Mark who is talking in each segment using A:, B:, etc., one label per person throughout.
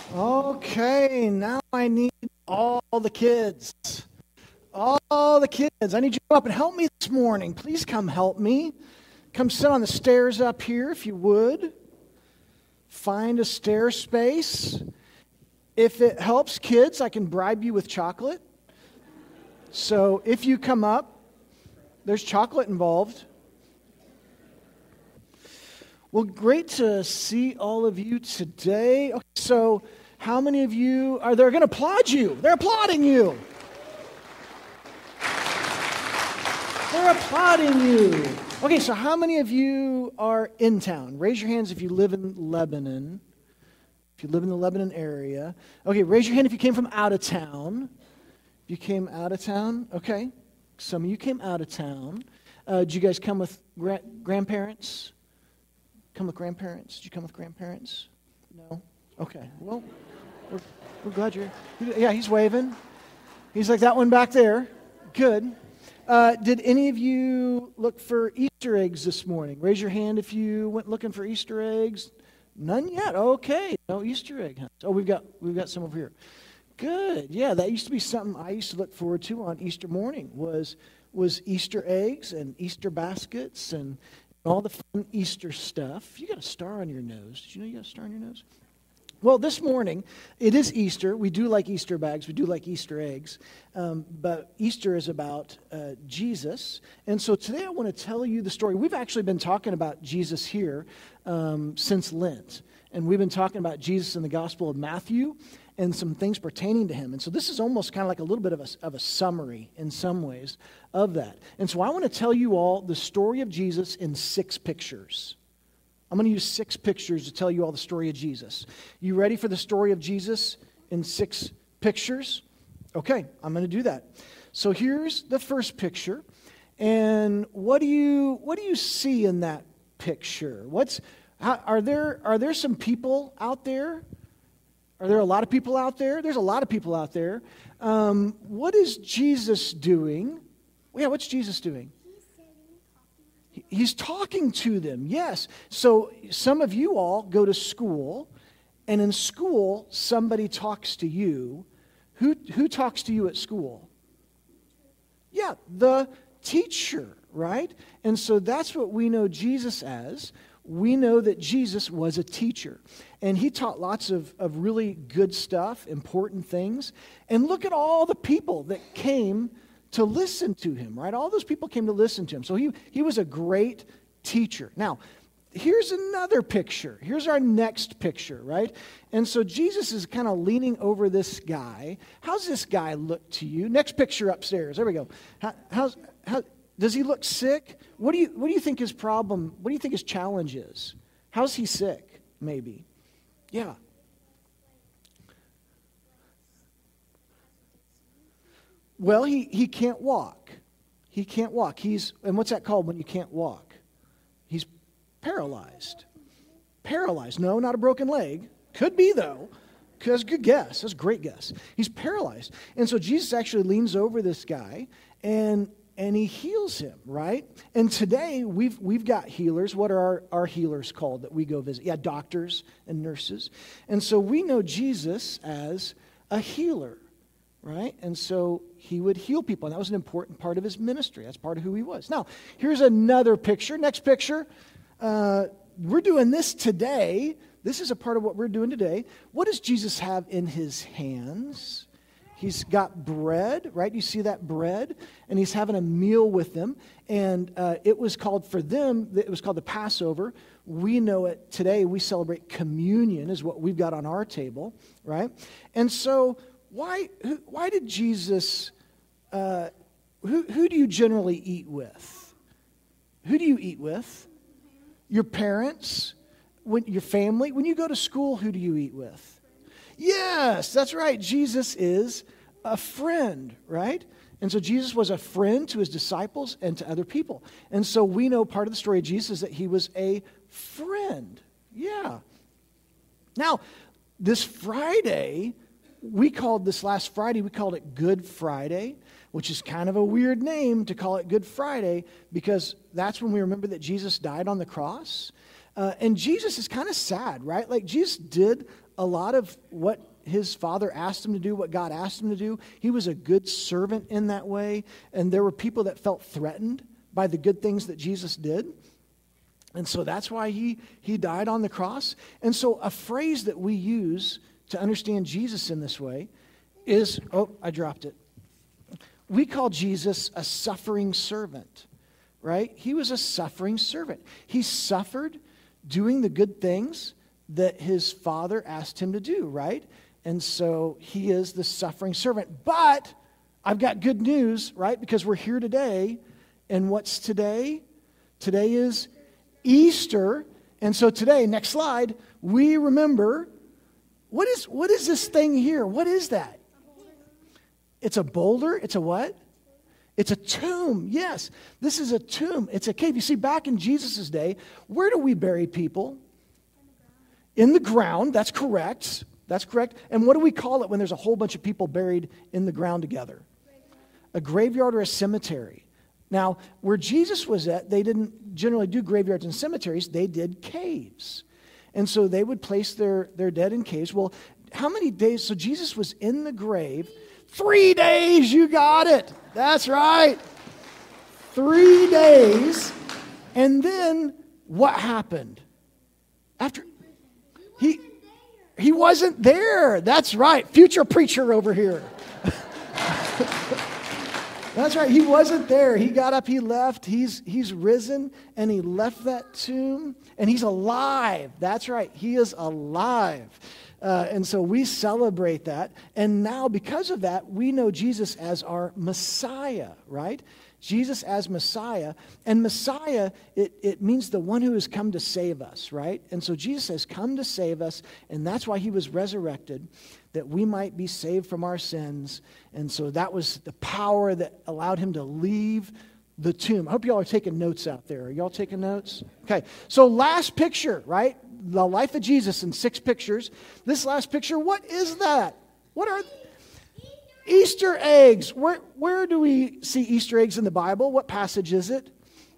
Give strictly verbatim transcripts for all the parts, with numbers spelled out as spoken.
A: Okay, now I need all the kids. All the kids. I need you to come up and help me this morning. Please come help me. Come sit on the stairs up here if you would. Find a stair space. If it helps kids, I can bribe you with chocolate. So if you come up, there's chocolate involved. Well, great to see all of you today. Okay, so how many of you are there going to applaud you? They're applauding you. They're applauding you. Okay, so how many of you are in town? Raise your hands if you live in Lebanon. If you live in the Lebanon area. Okay, raise your hand if you came from out of town. If you came out of town, okay. Some of you came out of town. Uh, did you guys come with gra- grandparents? Come with grandparents? Did you come with grandparents? No? Okay. Well, we're, we're glad you're... Yeah, he's waving. He's like that one back there. Good. Uh, did any of you look for Easter eggs this morning? Raise your hand if you went looking for Easter eggs. None yet? Okay. No Easter egg hunts. Oh, we've got we've got some over here. Good. Yeah, that used to be something I used to look forward to on Easter morning was was Easter eggs and Easter baskets and all the fun Easter stuff. You got a star on your nose. Did you know you got a star on your nose? Well, this morning, it is Easter. We do like Easter bags. We do like Easter eggs. Um, but Easter is about uh, Jesus. And so today I want to tell you the story. We've actually been talking about Jesus here um, since Lent. And we've been talking about Jesus in the Gospel of Matthew and some things pertaining to him. And so this is almost kind of like a little bit of a, of a summary in some ways of that. And so I want to tell you all the story of Jesus in six pictures. I'm going to use six pictures to tell you all the story of Jesus. You ready for the story of Jesus in six pictures? Okay, I'm going to do that. So here's the first picture. And what do you what do you see in that picture? What's how, are there are there some people out there? Are there a lot of people out there? There's a lot of people out there. Um, what is Jesus doing? Yeah, what's Jesus doing? He's talking to them, yes. So some of you all go to school, and in school, somebody talks to you. Who, who talks to you at school? Yeah, the teacher, right? And so that's what we know Jesus as. We know that Jesus was a teacher. And he taught lots of, of really good stuff, important things. And look at all the people that came to listen to him, right? All those people came to listen to him. So he, he was a great teacher. Now, here's another picture. Here's our next picture, right? And so Jesus is kind of leaning over this guy. How's this guy look to you? Next picture upstairs. There we go. How, how's, how, does he look sick? What do you what do you think his problem, what do you think his challenge is? How's he sick, maybe? Yeah. Well, he, he can't walk. He can't walk. He's, and what's that called when you can't walk? He's paralyzed. Paralyzed. No, not a broken leg. Could be, though. That's a good guess. That's a great guess. He's paralyzed. And so Jesus actually leans over this guy and and he heals him, right? And today we've we've got healers. What are our, our healers called that we go visit? Yeah, doctors and nurses. And so we know Jesus as a healer. Right? And so he would heal people. And that was an important part of his ministry. That's part of who he was. Now, here's another picture. Next picture. Uh, we're doing this today. This is a part of what we're doing today. What does Jesus have in his hands? He's got bread, right? You see that bread? And he's having a meal with them. And uh, it was called, for them, it was called the Passover. We know it today. We celebrate communion is what we've got on our table, right? And so Why why did Jesus, uh, who, who do you generally eat with? Who do you eat with? Your parents? When, your family? When you go to school, who do you eat with? Yes, that's right. Jesus is a friend, right? And so Jesus was a friend to his disciples and to other people. And so we know part of the story of Jesus is that he was a friend. Yeah. Now, this Friday, we called this last Friday, we called it Good Friday, which is kind of a weird name to call it Good Friday because that's when we remember that Jesus died on the cross. Uh, and Jesus is kind of sad, right? Like Jesus did a lot of what his father asked him to do, what God asked him to do. He was a good servant in that way. And there were people that felt threatened by the good things that Jesus did. And so that's why he, he died on the cross. And so a phrase that we use to understand Jesus in this way is, oh, I dropped it. We call Jesus a suffering servant, right? He was a suffering servant. He suffered doing the good things that his father asked him to do, right? And so he is the suffering servant. But I've got good news, right? Because we're here today. And what's today? Today is Easter. And so today, next slide, we remember, what is what is this thing here? What is that? It's a boulder. It's a what? It's a tomb. Yes, this is a tomb. It's a cave. You see, back in Jesus' day, where do we bury people? In the ground. That's correct. That's correct. And what do we call it when there's a whole bunch of people buried in the ground together? A graveyard or a cemetery. Now, where Jesus was at, they didn't generally do graveyards and cemeteries. They did caves. And so they would place their, their dead in caves. Well, how many days? So Jesus was in the grave. Three days, you got it. That's right. Three days. And then what happened? After he he wasn't there. That's right. Future preacher over here. That's right. He wasn't there. He got up, he left. He's he's risen and he left that tomb and he's alive. That's right. He is alive. Uh, and so we celebrate that. And now because of that, we know Jesus as our Messiah, right? Jesus as Messiah. And Messiah, it, it means the one who has come to save us, right? And so Jesus has come to save us, and that's why he was resurrected, that we might be saved from our sins. And so that was the power that allowed him to leave the tomb. I hope y'all are taking notes out there. Are y'all taking notes? Okay, so last picture, right? The life of Jesus in six pictures. This last picture, what is that? What are Easter eggs? Where, where do we see Easter eggs in the Bible? What passage is it?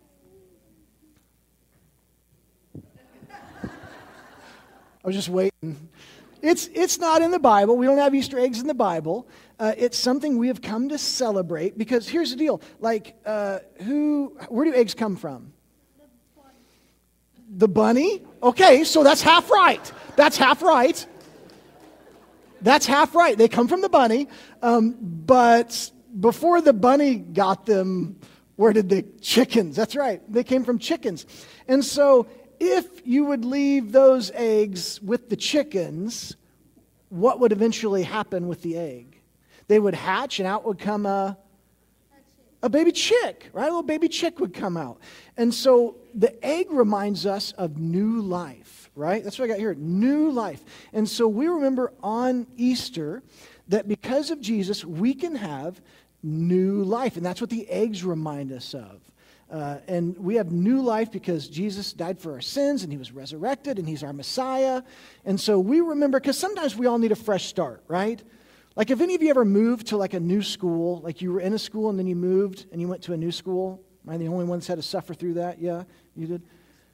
A: I was just waiting. It's, it's not in the Bible. We don't have Easter eggs in the Bible. Uh, it's something we have come to celebrate because here's the deal. Like, uh, who? Where do eggs come from? The bunny? Okay, so that's half right. That's half right. That's half right. They come from the bunny. Um, but before the bunny got them, where did the chickens? That's right. They came from chickens. And so if you would leave those eggs with the chickens, what would eventually happen with the egg? They would hatch and out would come a, a baby chick, right? A little baby chick would come out. And so the egg reminds us of new life, right? That's what I got here, new life. And so we remember on Easter that because of Jesus, we can have new life. And that's what the eggs remind us of. Uh, and we have new life because Jesus died for our sins and he was resurrected and he's our Messiah. And so we remember, because sometimes we all need a fresh start, right? Like if any of you ever moved to like a new school, like you were in a school and then you moved and you went to a new school. Am I the only one that's had to suffer through that? Yeah, you did?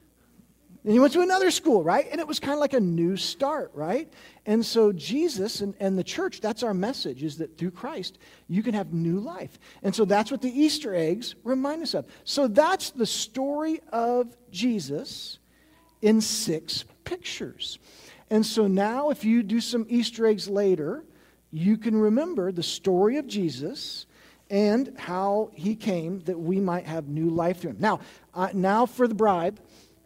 A: And you went to another school, right? And it was kind of like a new start, right? And so Jesus and, and the church, that's our message, is that through Christ, you can have new life. And so that's what the Easter eggs remind us of. So that's the story of Jesus in six pictures. And so now if you do some Easter eggs later, you can remember the story of Jesus and how he came that we might have new life through him. Now, uh, now for the bribe.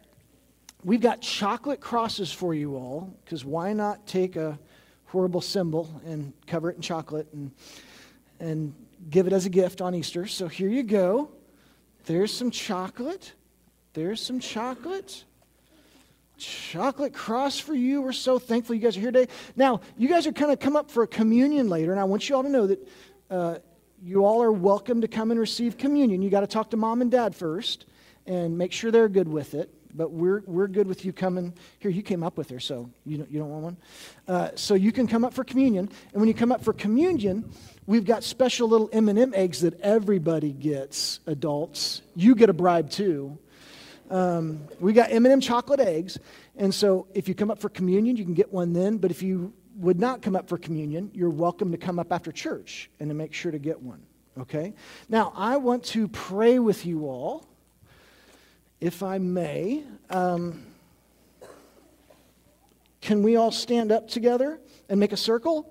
A: We've got chocolate crosses for you all, because why not take a horrible symbol and cover it in chocolate and and give it as a gift on Easter. So here you go. There's some chocolate. There's some chocolate. Chocolate cross for you. We're so thankful you guys are here today. Now, you guys are kind of come up for a communion later, and I want you all to know that uh, you all are welcome to come and receive communion. You got to talk to mom and dad first and make sure they're good with it. But we're we're good with you coming. Here, you came up with her, so you don't, you don't want one? Uh, so you can come up for communion. And when you come up for communion, we've got special little M and M eggs that everybody gets, adults. You get a bribe too. Um, we got M and M chocolate eggs, and so if you come up for communion, you can get one then. But if you would not come up for communion, you're welcome to come up after church and to make sure to get one. Okay? Now, I want to pray with you all, if I may. Um, can we all stand up together and make a circle?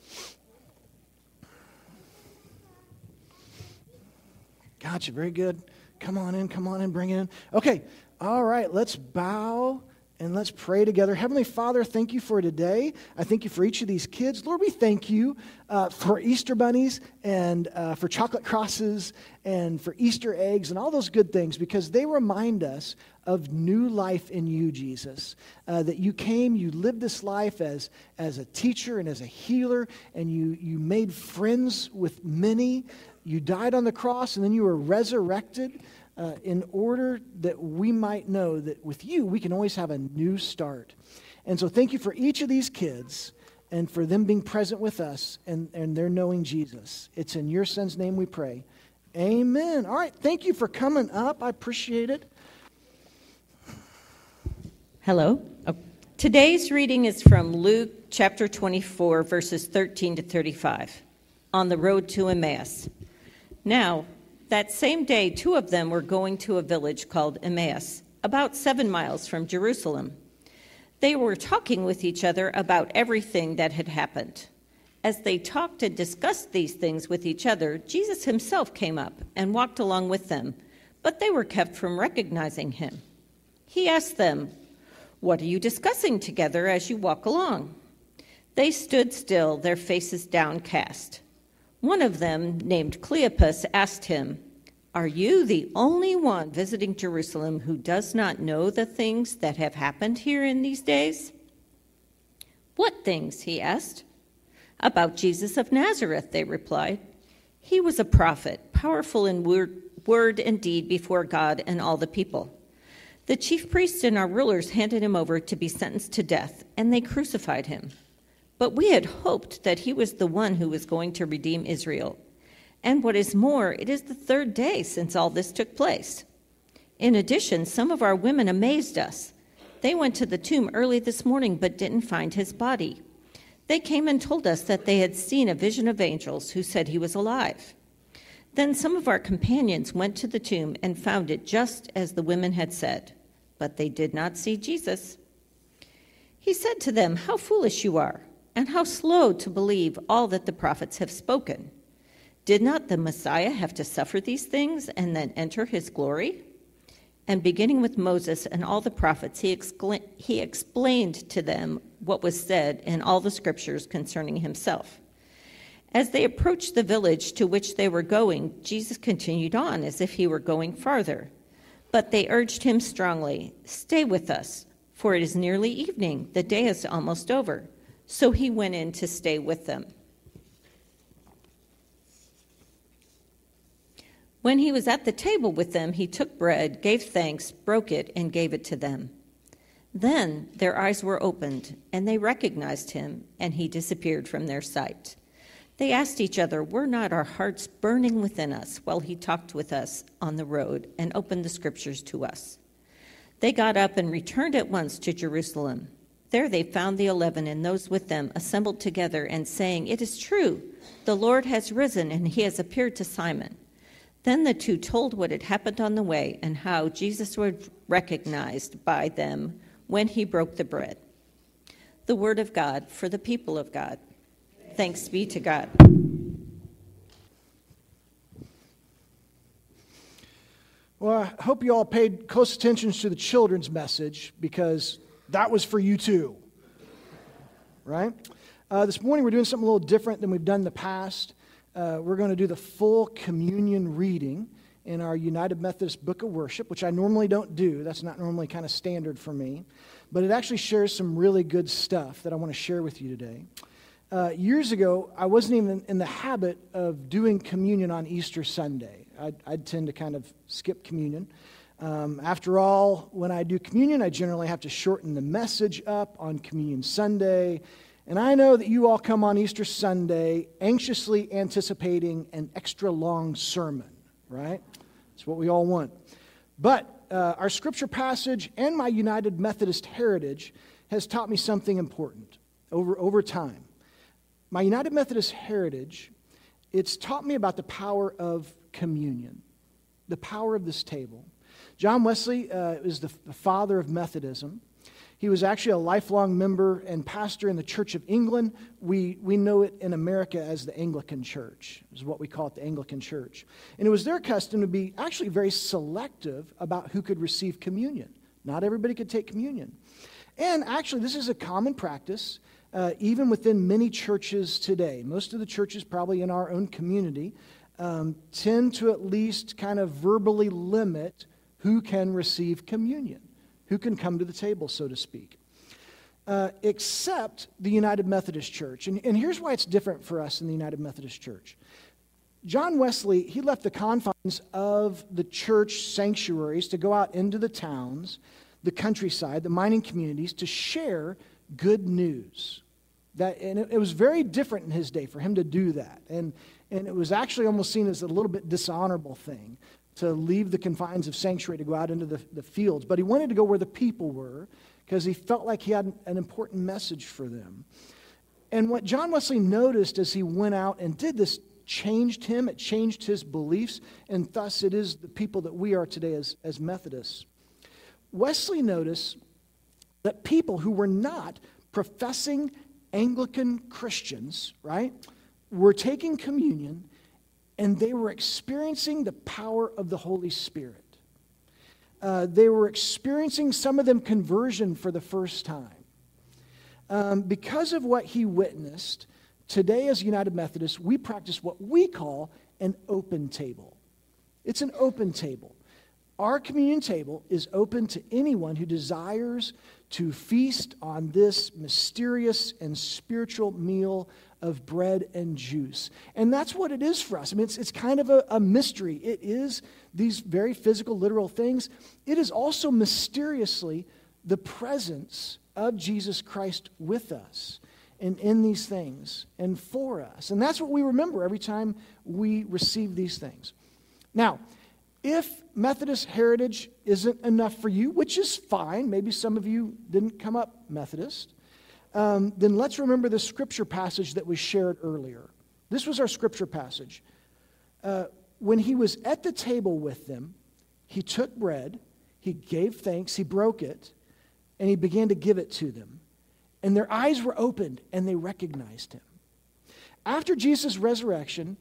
A: Gotcha, very good. Come on in, come on in, bring it in. Okay, all right, let's bow and let's pray together. Heavenly Father, thank you for today. I thank you for each of these kids. Lord, we thank you uh, for Easter bunnies and uh, for chocolate crosses and for Easter eggs and all those good things, because they remind us of new life in you, Jesus. Uh, that you came, you lived this life as, as a teacher and as a healer, and you, you made friends with many. You died on the cross, and then you were resurrected uh, in order that we might know that with you, we can always have a new start. And so thank you for each of these kids and for them being present with us and, and their knowing Jesus. It's in your son's name we pray. Amen. All right, thank you for coming up. I appreciate it.
B: Hello. Oh, today's reading is from Luke chapter twenty-four, verses thirteen to thirty-five, on the road to Emmaus. Now, that same day, two of them were going to a village called Emmaus, about seven miles from Jerusalem. They were talking with each other about everything that had happened. As they talked and discussed these things with each other, Jesus himself came up and walked along with them, but they were kept from recognizing him. He asked them, "What are you discussing together as you walk along?" They stood still, their faces downcast. One of them, named Cleopas, asked him, "Are you the only one visiting Jerusalem who does not know the things that have happened here in these days?" "What things?" he asked. "About Jesus of Nazareth," they replied. "He was a prophet, powerful in word, word and deed before God and all the people. The chief priests and our rulers handed him over to be sentenced to death, and they crucified him. But we had hoped that he was the one who was going to redeem Israel. And what is more, it is the third day since all this took place. In addition, some of our women amazed us. They went to the tomb early this morning but didn't find his body. They came and told us that they had seen a vision of angels who said he was alive. Then some of our companions went to the tomb and found it just as the women had said, but they did not see Jesus." He said to them, "How foolish you are, and how slow to believe all that the prophets have spoken. Did not the Messiah have to suffer these things and then enter his glory?" And beginning with Moses and all the prophets, he, excla- he explained to them what was said in all the scriptures concerning himself. As they approached the village to which they were going, Jesus continued on as if he were going farther. But they urged him strongly, "Stay with us, for it is nearly evening. The day is almost over." So he went in to stay with them. When he was at the table with them, he took bread, gave thanks, broke it, and gave it to them. Then their eyes were opened, and they recognized him, and he disappeared from their sight. They asked each other, "Were not our hearts burning within us while he talked with us on the road and opened the scriptures to us?" They got up and returned at once to Jerusalem. There they found the eleven and those with them assembled together and saying, "It is true, the Lord has risen and he has appeared to Simon." Then the two told what had happened on the way and how Jesus was recognized by them when he broke the bread. The word of God for the people of God. Thanks be to God.
A: Well, I hope you all paid close attention to the children's message, because that was for you too, right? Uh, this morning we're doing something a little different than we've done in the past. Uh, we're going to do the full communion reading in our United Methodist Book of Worship, which I normally don't do. That's not normally kind of standard for me. But it actually shares some really good stuff that I want to share with you today. Uh, years ago, I wasn't even in the habit of doing communion on Easter Sunday. I'd, I'd tend to kind of skip communion. Um, after all, when I do communion, I generally have to shorten the message up on Communion Sunday. And I know that you all come on Easter Sunday anxiously anticipating an extra long sermon, right? That's what we all want. But uh, our scripture passage and my United Methodist heritage has taught me something important over, over time. My United Methodist heritage, it's taught me about the power of communion, the power of this table. John Wesley uh, is the, the father of Methodism. He was actually a lifelong member and pastor in the Church of England. We, we know it in America as the Anglican Church, is what we call it, the Anglican Church. And it was their custom to be actually very selective about who could receive communion. Not everybody could take communion. And actually, this is a common practice, uh, even within many churches today. Most of the churches, probably in our own community, um, tend to at least kind of verbally limit who can receive communion, who can come to the table, so to speak, uh, except the United Methodist Church. And, and here's why it's different for us in the United Methodist Church. John Wesley, he left the confines of the church sanctuaries to go out into the towns, the countryside, the mining communities, to share good news. That, and it, it was very different in his day for him to do that. And, and it was actually almost seen as a little bit dishonorable thing to leave the confines of sanctuary to go out into the, the fields. But he wanted to go where the people were because he felt like he had an important message for them. And what John Wesley noticed as he went out and did this changed him. It changed his beliefs, and thus it is the people that we are today as, as Methodists. Wesley noticed that people who were not professing Anglican Christians, right, were taking communion, and they were experiencing the power of the Holy Spirit. Uh, they were experiencing, some of them, conversion for the first time. Um, because of what he witnessed, today as United Methodists, we practice what we call an open table. It's an open table. Our communion table is open to anyone who desires to feast on this mysterious and spiritual meal of bread and juice. And that's what it is for us. I mean, it's, it's kind of a, a mystery. It is these very physical, literal things. It is also mysteriously the presence of Jesus Christ with us and in these things and for us. And that's what we remember every time we receive these things. Now, if Methodist heritage isn't enough for you, which is fine, maybe some of you didn't come up Methodist, um, then let's remember the scripture passage that was shared earlier. This was our scripture passage. Uh, when he was at the table with them, he took bread, he gave thanks, he broke it, and he began to give it to them. And their eyes were opened, and they recognized him. After Jesus' resurrection,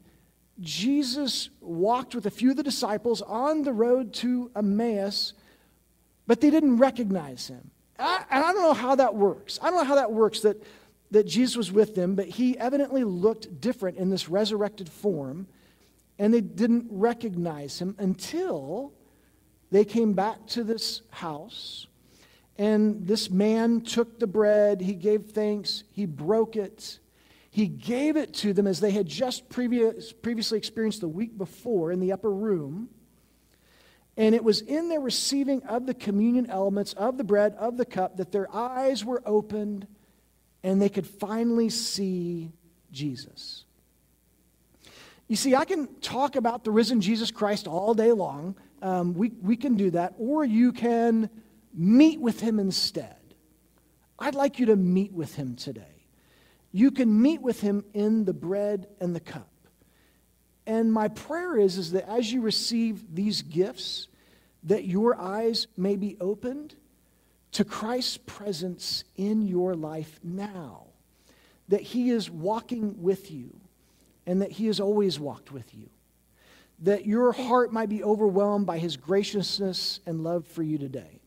A: Jesus walked with a few of the disciples on the road to Emmaus, but they didn't recognize him. I, and I don't know how that works. I don't know how that works that, that Jesus was with them, but he evidently looked different in this resurrected form, and they didn't recognize him until they came back to this house, and this man took the bread, he gave thanks, he broke it. He gave it to them as they had just previous, previously experienced the week before in the upper room. And it was in their receiving of the communion elements, of the bread, of the cup, that their eyes were opened and they could finally see Jesus. You see, I can talk about the risen Jesus Christ all day long. Um, we, we can do that. Or you can meet with him instead. I'd like you to meet with him today. You can meet with him in the bread and the cup. And my prayer is, is that as you receive these gifts, that your eyes may be opened to Christ's presence in your life now. That he is walking with you and that he has always walked with you. That your heart might be overwhelmed by his graciousness and love for you today.